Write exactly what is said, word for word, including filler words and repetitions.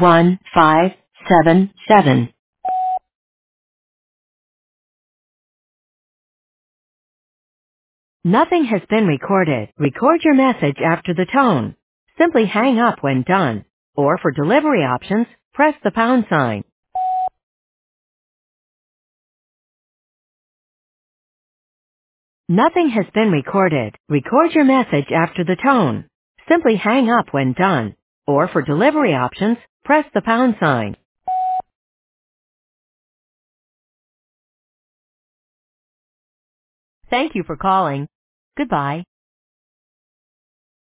one five seven seven. Nothing has been recorded. Record your message after the tone. Simply hang up when done. Or for delivery options, press the pound sign. Nothing has been recorded. Record your message after the tone. Simply hang up when done. Or for delivery options, press the pound sign. Thank you for calling. Goodbye.